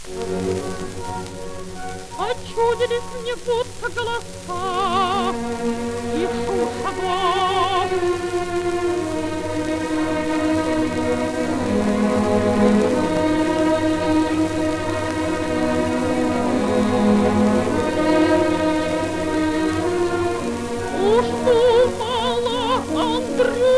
Почудились мне будто голоса и шум шагов. Уж думала, Андрюша,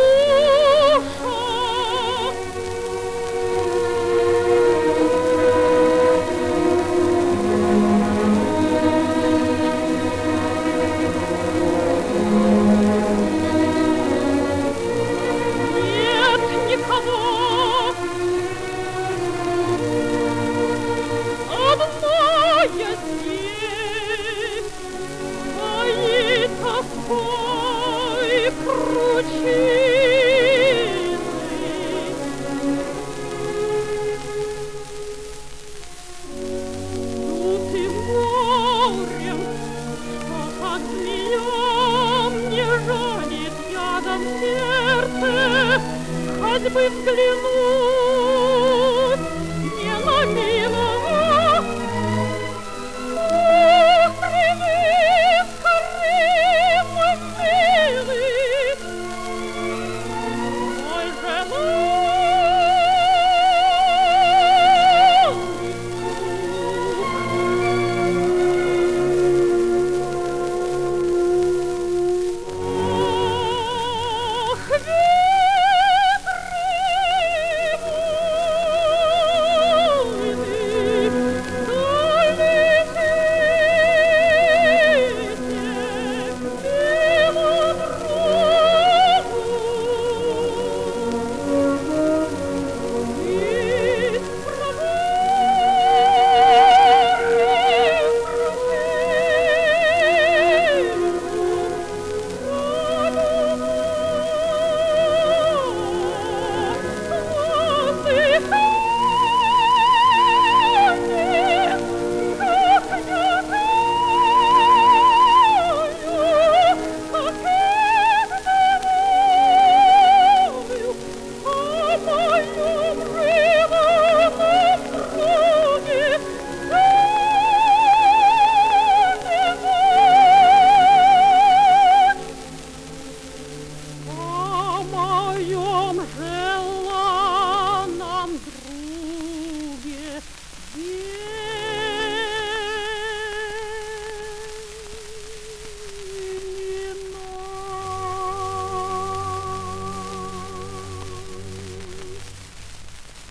нет никого, одна я здесь, моей тоской кручиной. Тут и морем, что как змея мне ранит ядом сердце, хоть бы взглянуть